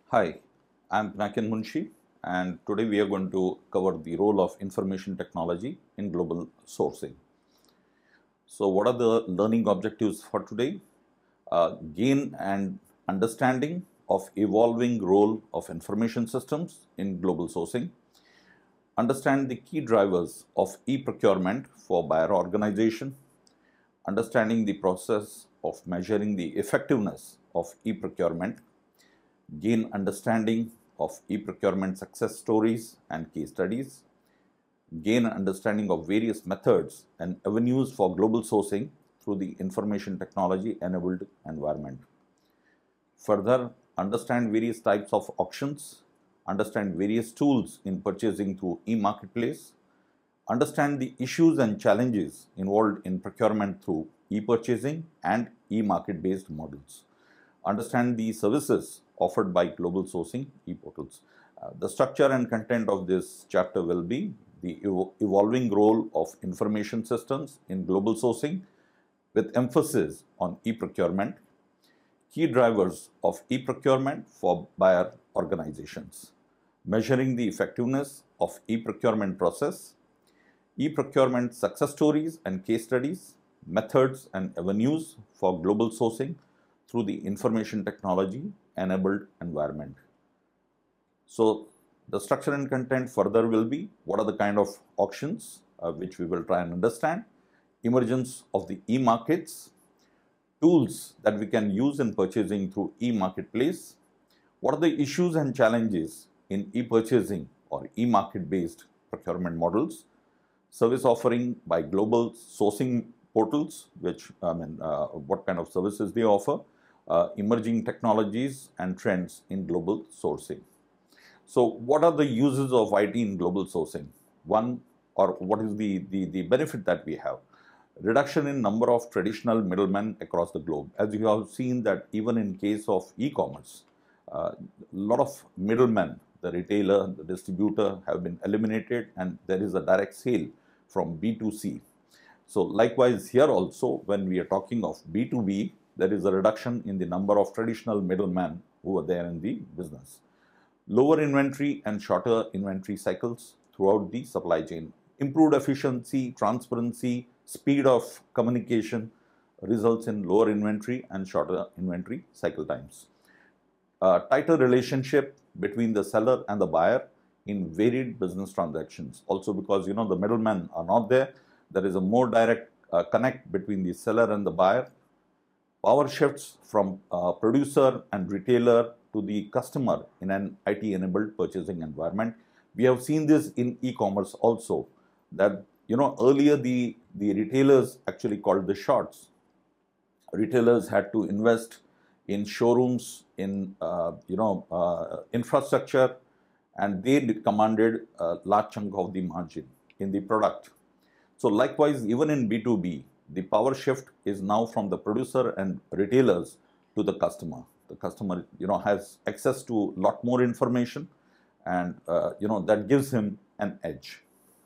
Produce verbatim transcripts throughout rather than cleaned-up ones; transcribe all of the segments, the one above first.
Hi, I'm Pinakin Munshi, and today we are going to cover the role of information technology in global sourcing. So, what are the learning objectives for today? Uh, gain and understanding of evolving role of information systems in global sourcing. Understand the key drivers of e-procurement for buyer organization. Understanding the process of measuring the effectiveness of e-procurement. Gain understanding of e-procurement success stories and case studies, gain understanding of various methods and avenues for global sourcing through the information technology enabled environment. Further, understand various types of auctions, understand various tools in purchasing through e-marketplace, understand the issues and challenges involved in procurement through e-purchasing and e-market based models. Understand the services offered by global sourcing e-portals. Uh, the structure and content of this chapter will be the ev evolving role of information systems in global sourcing with emphasis on e-procurement, key drivers of e-procurement for buyer organizations, measuring the effectiveness of e-procurement process, e-procurement success stories and case studies, methods and avenues for global sourcing through the information technology enabled environment. So, the structure and content further will be what are the kind of auctions uh, which we will try and understand, emergence of the e-markets, tools that we can use in purchasing through e-marketplace, what are the issues and challenges in e-purchasing or e-market based procurement models, service offering by global sourcing portals, which I mean, uh, what kind of services they offer, uh, emerging technologies and trends in global sourcing. So, what are the uses of I T in global sourcing? One, or what is the, the, the benefit that we have? Reduction in number of traditional middlemen across the globe. As you have seen that even in case of e-commerce, a uh, lot of middlemen, the retailer, the distributor have been eliminated and there is a direct sale from B two C. So, likewise here also when we are talking of B two B, there is a reduction in the number of traditional middlemen who are there in the business. Lower inventory and shorter inventory cycles throughout the supply chain. Improved efficiency, transparency, speed of communication results in lower inventory and shorter inventory cycle times. A tighter relationship between the seller and the buyer in varied business transactions. Also because you know the middlemen are not there, there is a more direct uh, connect between the seller and the buyer. Power shifts from uh, producer and retailer to the customer in an I T-enabled purchasing environment. We have seen this in e-commerce also, that you know earlier the, the retailers actually called the shots. Retailers had to invest in showrooms, in uh, you know uh, infrastructure, and they commanded a large chunk of the margin in the product. So likewise, even in B two B, the power shift is now from the producer and retailers to the customer. The customer, you know, has access to a lot more information, and uh, you know that gives him an edge.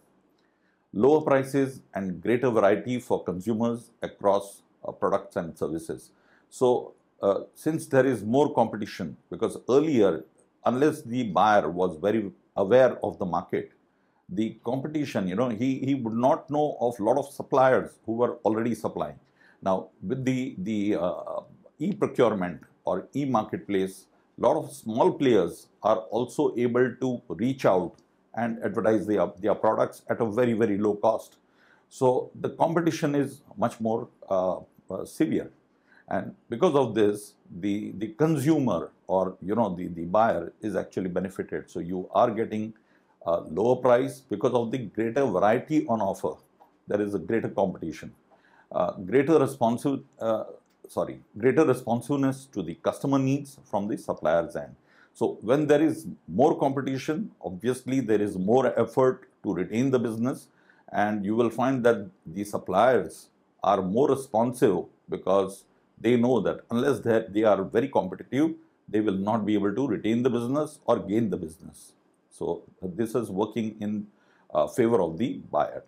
Lower prices and greater variety for consumers across uh, products and services. So, uh, since there is more competition, because earlier, unless the buyer was very aware of the market, the competition, you know, he, he would not know of a lot of suppliers who were already supplying. Now, with the, the uh, e-procurement or e-marketplace, a lot of small players are also able to reach out and advertise their, their products at a very, very low cost. So, the competition is much more uh, uh, severe. And because of this, the, the consumer or, you know, the, the buyer is actually benefited. So, you are getting a lower price because of the greater variety on offer. There is a greater competition, uh, greater responsive, uh, sorry, greater responsiveness to the customer needs from the supplier's end. So, when there is more competition, obviously there is more effort to retain the business, and you will find that the suppliers are more responsive because they know that unless they, they are very competitive, they will not be able to retain the business or gain the business. So, this is working in uh, favor of the buyer.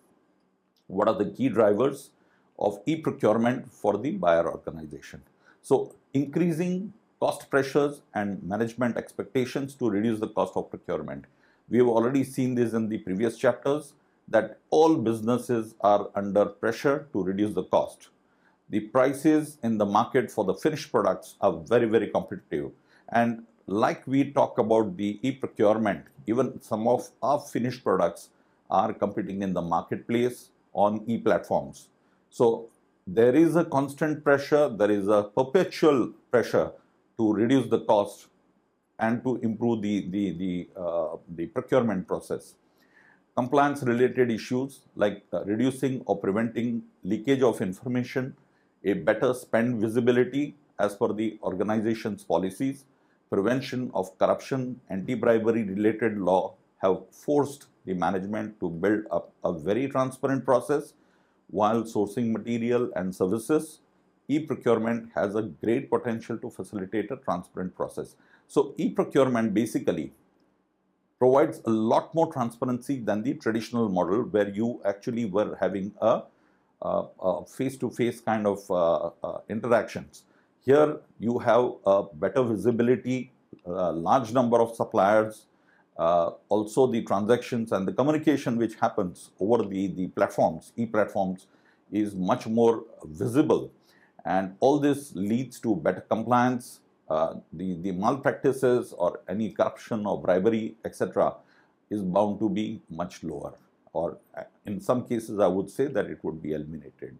What are the key drivers of e-procurement for the buyer organization? So, increasing cost pressures and management expectations to reduce the cost of procurement. We have already seen this in the previous chapters, that all businesses are under pressure to reduce the cost. The prices in the market for the finished products are very, very competitive. And like we talk about the e-procurement, even some of our finished products are competing in the marketplace on e-platforms. So there is a constant pressure, there is a perpetual pressure to reduce the cost and to improve the, the, the, uh, the procurement process. Compliance related issues like uh, reducing or preventing leakage of information, a better spend visibility as per the organization's policies, prevention of corruption, anti-bribery related law have forced the management to build up a very transparent process. While sourcing material and services, e-procurement has a great potential to facilitate a transparent process. So e-procurement basically provides a lot more transparency than the traditional model where you actually were having a uh, uh, face-to-face kind of uh, uh, interactions. Here you have a better visibility, a large number of suppliers, uh, also the transactions and the communication which happens over the, the platforms, e-platforms, is much more visible. And all this leads to better compliance, uh, the, the malpractices or any corruption or bribery, et cetera is bound to be much lower. Or in some cases, I would say that it would be eliminated.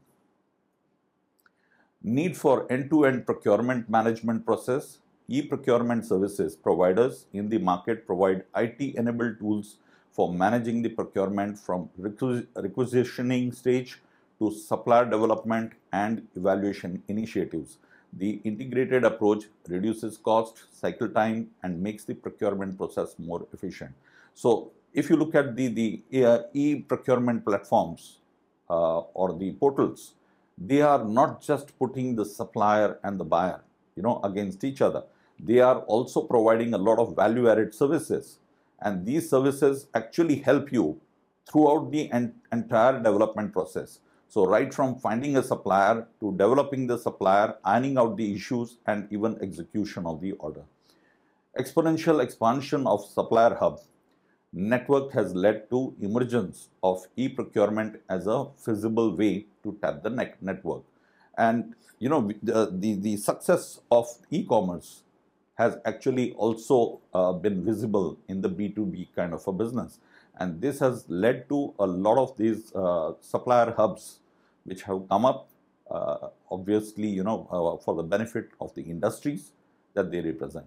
Need for end-to-end procurement management process. E-procurement services providers in the market provide I T-enabled tools for managing the procurement from requis requisitioning stage to supplier development and evaluation initiatives. The integrated approach reduces cost, cycle time, and makes the procurement process more efficient. So, if you look at the, the uh, e-procurement platforms uh, or the portals, they are not just putting the supplier and the buyer, you know, against each other. They are also providing a lot of value-added services, and these services actually help you throughout the en entire development process. So, right from finding a supplier to developing the supplier, ironing out the issues, and even execution of the order. Exponential expansion of supplier hub network has led to emergence of e-procurement as a feasible way to tap the net network. And you know, the, the, the success of e-commerce has actually also uh, been visible in the B two B kind of a business. And this has led to a lot of these uh, supplier hubs which have come up, uh, obviously, you know, uh, for the benefit of the industries that they represent.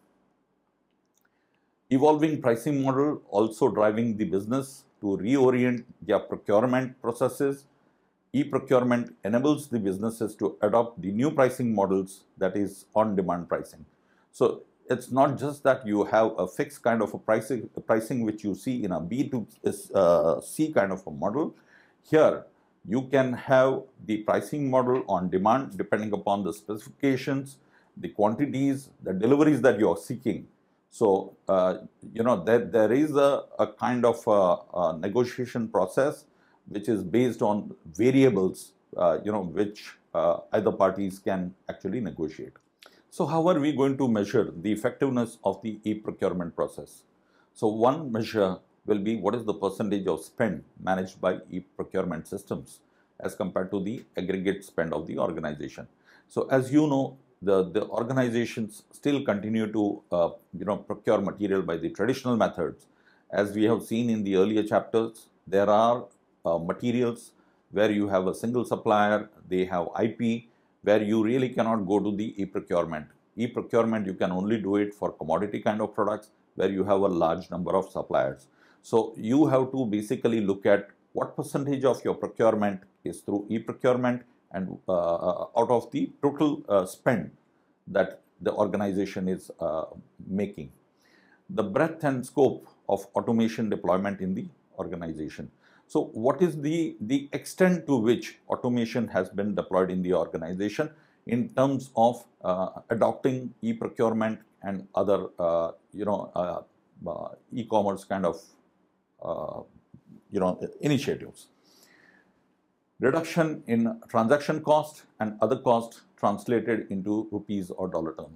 Evolving pricing model also driving the business to reorient their procurement processes. E-procurement enables the businesses to adopt the new pricing models, that is on-demand pricing. So it's not just that you have a fixed kind of a pricing, a pricing which you see in a B two C kind of a model. Here you can have the pricing model on demand depending upon the specifications, the quantities, the deliveries that you are seeking. So, uh, you know, there, there is a, a kind of a, a negotiation process which is based on variables, uh, you know, which uh, either parties can actually negotiate. So, how are we going to measure the effectiveness of the e-procurement process? So, one measure will be what is the percentage of spend managed by e-procurement systems as compared to the aggregate spend of the organization. So, as you know, The, the organizations still continue to uh, you know, procure material by the traditional methods. As we have seen in the earlier chapters, there are uh, materials where you have a single supplier, they have I P, where you really cannot go to the e-procurement. E-procurement, you can only do it for commodity kind of products where you have a large number of suppliers. So you have to basically look at what percentage of your procurement is through e-procurement and uh, out of the total uh, spend that the organization is uh, making. The breadth and scope of automation deployment in the organization. So what is the, the extent to which automation has been deployed in the organization in terms of uh, adopting e-procurement and other, uh, you know, uh, uh, e-commerce kind of, uh, you know, initiatives. Reduction in transaction cost and other costs translated into rupees or dollar terms.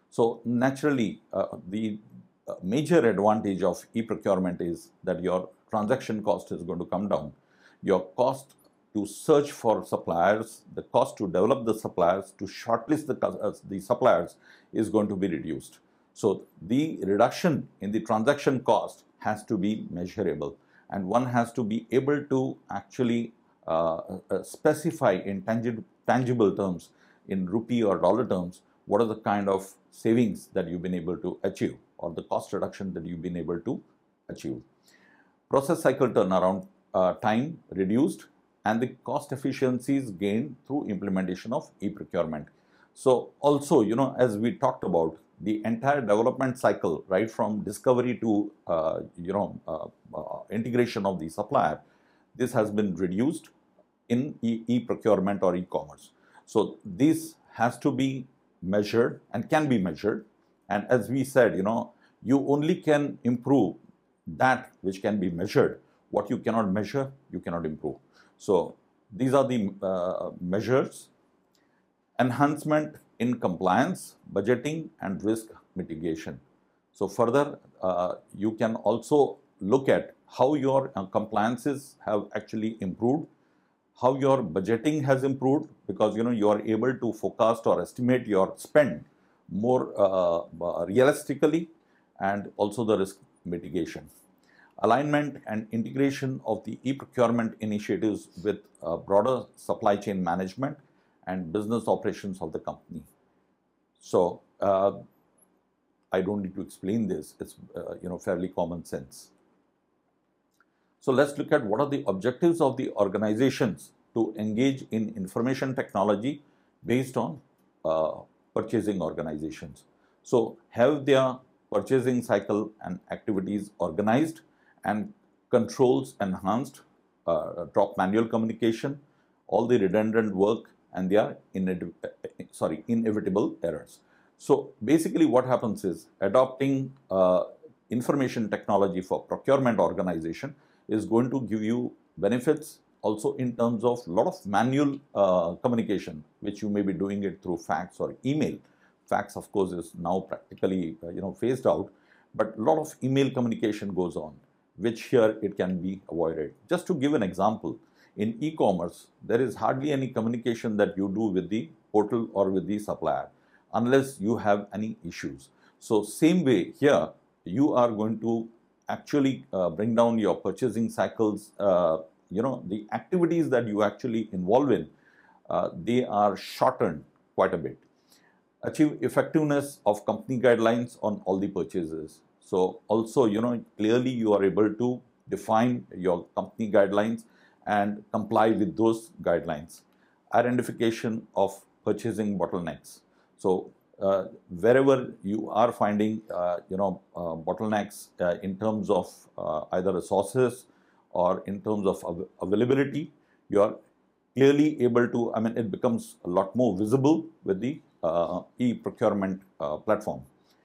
So naturally, uh, the uh, major advantage of e-procurement is that your transaction cost is going to come down. Your cost to search for suppliers, the cost to develop the suppliers, to shortlist the, uh, the suppliers is going to be reduced. So the reduction in the transaction cost has to be measurable, and one has to be able to actually uh, uh, specify in tangible, tangible terms, in rupee or dollar terms, what are the kind of savings that you've been able to achieve, or the cost reduction that you've been able to achieve. Process cycle turnaround uh, time reduced, and the cost efficiencies gained through implementation of e-procurement. So also, you know, as we talked about, the entire development cycle, right from discovery to, uh, you know, uh, uh, integration of the supplier, this has been reduced in e-procurement or e-commerce. So this has to be measured and can be measured. And as we said, you know, you only can improve that which can be measured. What you cannot measure, you cannot improve. So these are the uh, measures. Enhancement in compliance, budgeting, and risk mitigation. So further, uh, you can also look at how your uh, compliances have actually improved, how your budgeting has improved, because you know you are able to forecast or estimate your spend more uh, uh, realistically, and also the risk mitigation. Alignment and integration of the e-procurement initiatives with uh, broader supply chain management and business operations of the company. So uh, I don't need to explain this, it's uh, you know fairly common sense. So let's look at what are the objectives of the organizations to engage in information technology based on uh, purchasing organizations. So have their purchasing cycle and activities organized and controls enhanced, uh, drop manual communication, all the redundant work, and their in, sorry, inevitable errors. So basically what happens is adopting uh, information technology for procurement organization is going to give you benefits also in terms of a lot of manual uh, communication, which you may be doing it through fax or email. Fax, of course, is now practically uh, you know phased out, but a lot of email communication goes on, which here it can be avoided. Just to give an example, in e-commerce, there is hardly any communication that you do with the portal or with the supplier unless you have any issues. So same way here, you are going to actually uh, bring down your purchasing cycles, uh, you know, the activities that you actually involve in, uh, they are shortened quite a bit. Achieve effectiveness of company guidelines on all the purchases. So also, you know, clearly you are able to define your company guidelines and comply with those guidelines. Identification of purchasing bottlenecks. So uh, wherever you are finding, uh, you know, uh, bottlenecks uh, in terms of uh, either resources or in terms of av availability, you are clearly able to, I mean, it becomes a lot more visible with the uh, e-procurement uh, platform.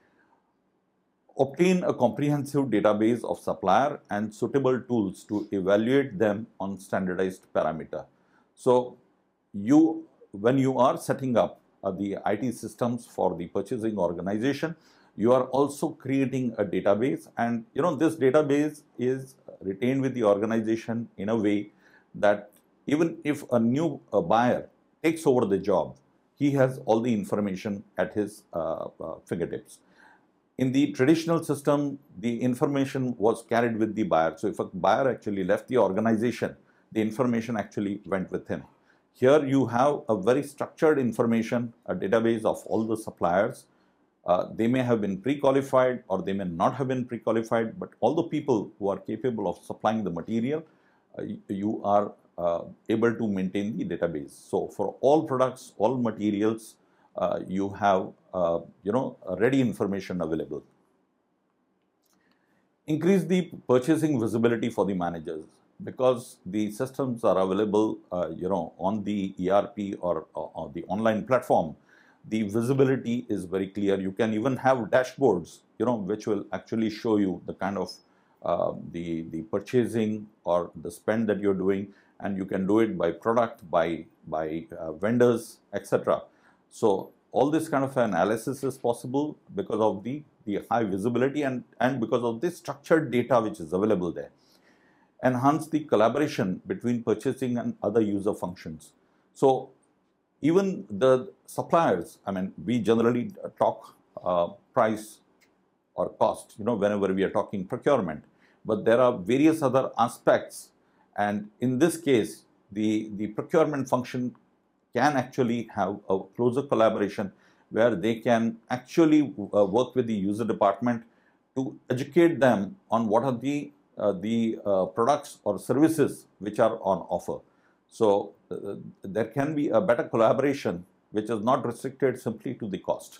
Obtain a comprehensive database of supplier and suitable tools to evaluate them on standardized parameter. So you, when you are setting up uh, the I T systems for the purchasing organization, you are also creating a database, and you know this database is retained with the organization in a way that even if a new uh, buyer takes over the job, he has all the information at his uh, uh, fingertips. In the traditional system, the information was carried with the buyer. So if a buyer actually left the organization, the information actually went with him. Here you have a very structured information, a database of all the suppliers. Uh, they may have been pre-qualified or they may not have been pre-qualified, but all the people who are capable of supplying the material, uh, you are uh, able to maintain the database. So for all products, all materials, uh, you have uh, you know ready information available. Increase the purchasing visibility for the managers, because the systems are available uh, you know on the E R P or, or, or the online platform. The visibility is very clear. You can even have dashboards, you know, which will actually show you the kind of uh, the the purchasing or the spend that you're doing, and you can do it by product, by by uh, vendors, et cetera. So all this kind of analysis is possible because of the, the high visibility and, and because of the structured data which is available there. Enhance the collaboration between purchasing and other user functions. So even the suppliers, I mean, we generally talk uh, price or cost, you know, whenever we are talking procurement, but there are various other aspects. And in this case, the, the procurement function can actually have a closer collaboration where they can actually uh, work with the user department to educate them on what are the, uh, the uh, products or services which are on offer. So uh, there can be a better collaboration which is not restricted simply to the cost.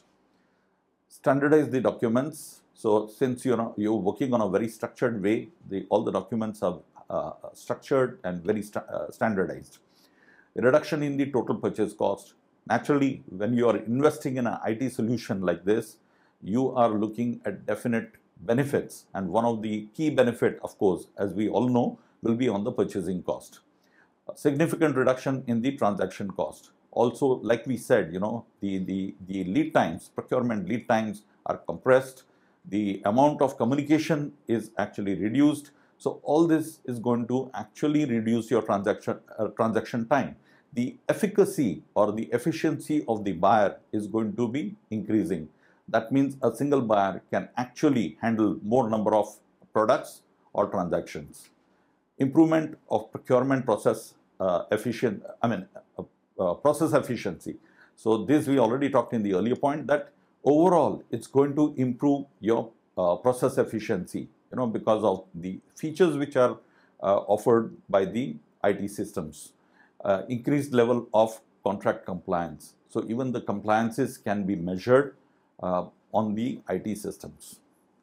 Standardize the documents. So since you know you're working on a very structured way, the, all the documents are uh, structured and very st uh, standardized. Reduction in the total purchase cost. Naturally, when you are investing in an I T solution like this, you are looking at definite benefits. And one of the key benefit, of course, as we all know, will be on the purchasing cost. A significant reduction in the transaction cost. Also, like we said, you know, the, the, the lead times, procurement lead times are compressed. The amount of communication is actually reduced. So all this is going to actually reduce your transaction, uh, transaction time. The efficacy or the efficiency of the buyer is going to be increasing. That means a single buyer can actually handle more number of products or transactions. Improvement of procurement process uh, efficient, I mean, uh, uh, process efficiency. So this we already talked in the earlier point that overall it's going to improve your uh, process efficiency, you know, because of the features which are uh, offered by the I T systems. Uh, increased level of contract compliance. So even the compliances can be measured uh, on the I T systems.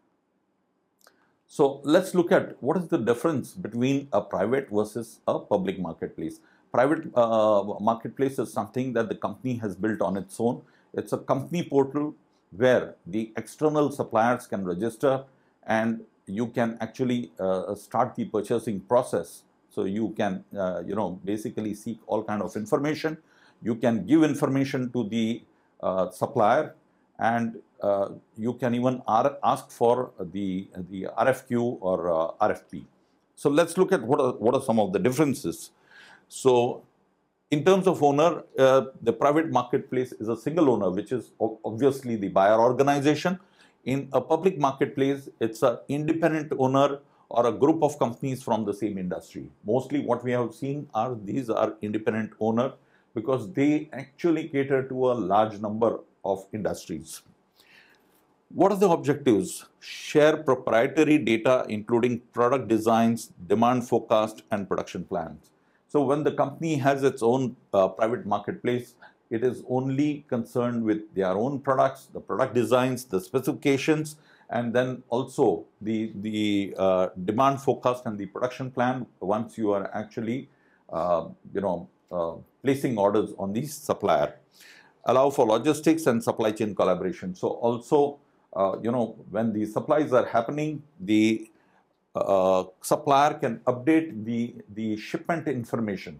So let's look at what is the difference between a private versus a public marketplace. Private uh, marketplace is something that the company has built on its own. It's a company portal where the external suppliers can register and you can actually uh, start the purchasing process. So you can, uh, you know, basically seek all kind of information. You can give information to the uh, supplier, and uh, you can even ask for the the R F Q or uh, R F P. So let's look at what are what are some of the differences. So in terms of owner, uh, the private marketplace is a single owner, which is obviously the buyer organization. In a public marketplace, it's an independent owner or a group of companies from the same industry. Mostly what we have seen are these are independent owner because they actually cater to a large number of industries. What are the objectives? Share proprietary data including product designs, demand forecast and production plans. So when the company has its own uh, private marketplace, it is only concerned with their own products, the product designs, the specifications, and then also the, the uh, demand forecast and the production plan once you are actually, uh, you know, uh, placing orders on the supplier. Allow for logistics and supply chain collaboration. So also, uh, you know, when the supplies are happening, the uh, supplier can update the, the shipment information.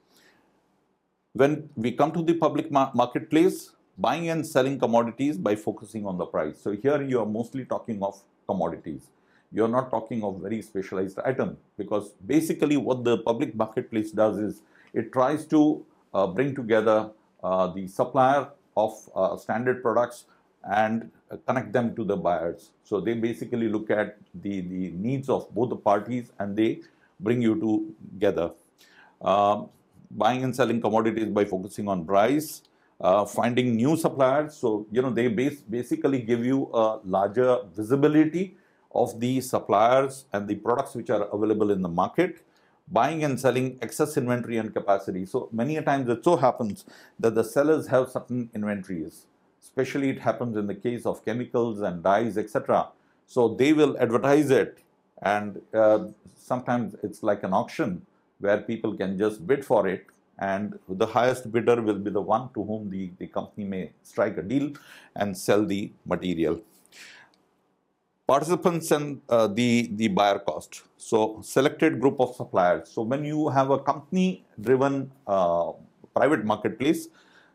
When we come to the public mar marketplace, buying and selling commodities by focusing on the price. So here you are mostly talking of commodities. You are not talking of very specialized item because basically what the public marketplace does is it tries to uh, bring together uh, the supplier of uh, standard products and uh, connect them to the buyers. So they basically look at the, the needs of both the parties and they bring you together. Uh, buying and selling commodities by focusing on price. Uh, finding new suppliers, so you know they base, basically give you a larger visibility of the suppliers and the products which are available in the market. Buying and selling excess inventory and capacity. So many a times it so happens that the sellers have certain inventories, especially it happens in the case of chemicals and dyes, et cetera. So they will advertise it, and uh, sometimes it's like an auction where people can just bid for it. And the highest bidder will be the one to whom the, the company may strike a deal and sell the material. Participants and uh, the, the buyer cost. So selected group of suppliers. So when you have a company driven uh, private marketplace,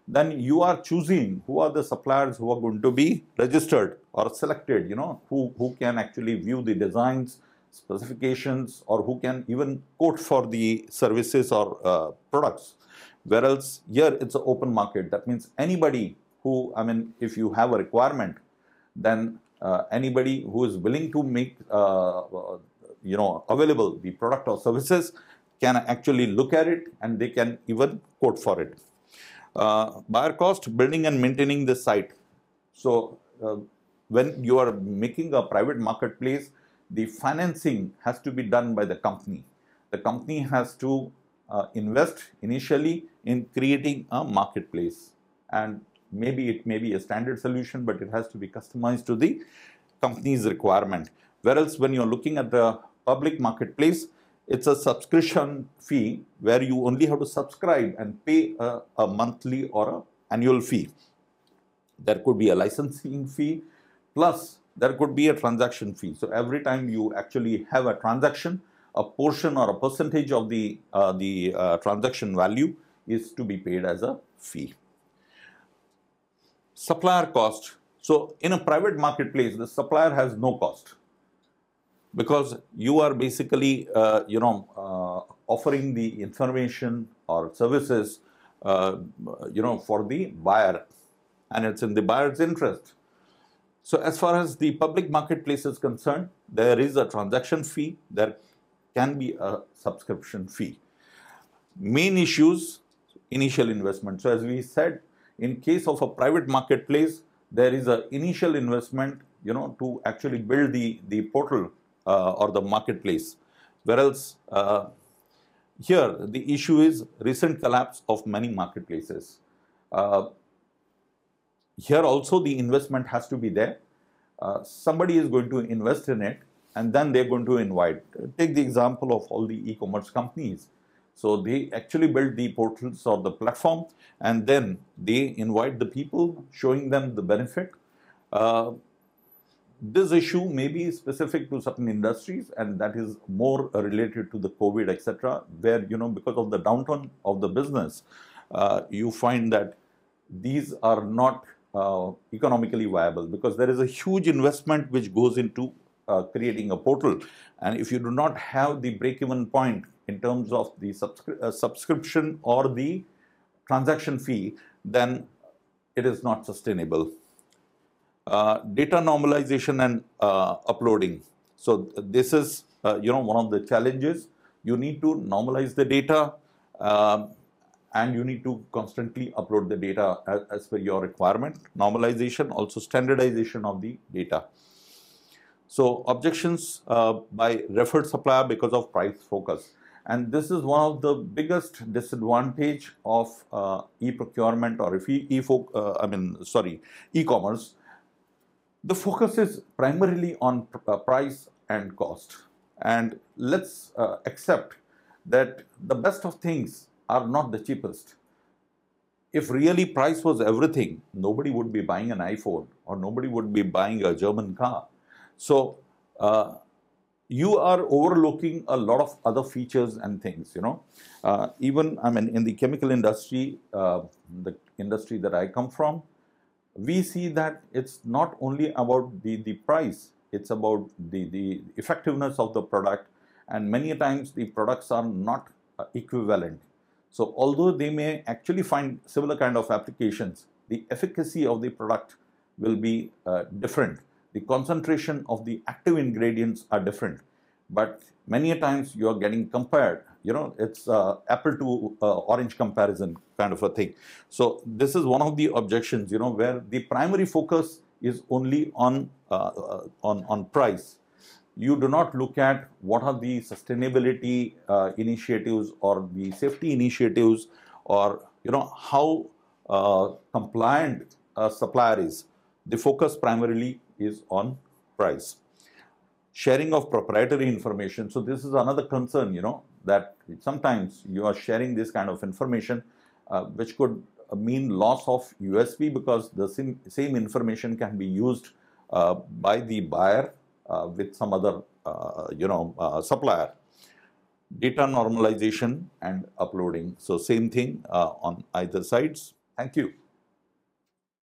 then you are choosing who are the suppliers who are going to be registered or selected, you know, who, who can actually view the designs, specifications, or who can even quote for the services or uh, products. Whereas here it's an open market. That means anybody who, I mean, if you have a requirement, then uh, anybody who is willing to make, uh, uh, you know, available the product or services can actually look at it and they can even quote for it. Uh, buyer cost, building and maintaining the site. So uh, when you are making a private marketplace, the financing has to be done by the company. The company has to uh, invest initially in creating a marketplace, and maybe it may be a standard solution, but it has to be customized to the company's requirement. Whereas when you're looking at the public marketplace, it's a subscription fee where you only have to subscribe and pay a, a monthly or an annual fee. There could be a licensing fee, plus there could be a transaction fee. So every time you actually have a transaction, a portion or a percentage of the, uh, the uh, transaction value is to be paid as a fee. Supplier cost. So in a private marketplace, the supplier has no cost, because you are basically, uh, you know, uh, offering the information or services, uh, you know, for the buyer, and it's in the buyer's interest. So as far as the public marketplace is concerned, there is a transaction fee, there can be a subscription fee. Main issues, initial investment. So as we said, in case of a private marketplace, there is an initial investment, you know, to actually build the, the portal uh, or the marketplace. Whereas uh, here, the issue is recent collapse of many marketplaces. Uh, here also the investment has to be there. Uh, somebody is going to invest in it, and then they're going to invite. Take the example of all the e-commerce companies. So they actually build the portals or the platform, and then they invite the people, showing them the benefit. Uh, this issue may be specific to certain industries, and that is more related to the COVID, et cetera, where, you know, because of the downturn of the business, uh, you find that these are not uh, economically viable, because there is a huge investment which goes into uh, creating a portal. And if you do not have the break-even point in terms of the subscri uh, subscription or the transaction fee, then it is not sustainable. Uh, data normalization and uh, uploading. So this is, uh, you know, one of the challenges. You need to normalize the data, uh, and you need to constantly upload the data as, as per your requirement. Normalization, also standardization of the data. So objections uh, by referred supplier because of price focus. And this is one of the biggest disadvantage of uh, e-procurement, or if e, e uh, I mean, sorry, e-commerce. The focus is primarily on uh, price and cost. And let's uh, accept that the best of things are not the cheapest. If really price was everything, nobody would be buying an iPhone, or nobody would be buying a German car. So uh, you are overlooking a lot of other features and things, you know. Uh, even, I mean, in the chemical industry, uh, the industry that I come from, we see that it's not only about the, the price, it's about the, the effectiveness of the product, and many times the products are not uh, equivalent. So although they may actually find similar kind of applications, the efficacy of the product will be uh, different. The concentration of the active ingredients are different, but many a times you are getting compared, you know, it's uh, apple to uh, orange comparison kind of a thing. So this is one of the objections, you know, where the primary focus is only on, uh, uh, on, on price. You do not look at what are the sustainability uh, initiatives or the safety initiatives, or, you know, how uh, compliant a supplier is. The focus primarily is on price. Sharing of proprietary information. So this is another concern, you know, that sometimes you are sharing this kind of information, uh, which could mean loss of U S P, because the same, same information can be used uh, by the buyer uh, with some other, uh, you know, uh, supplier. Data normalization and uploading. So same thing uh, on either sides. Thank you.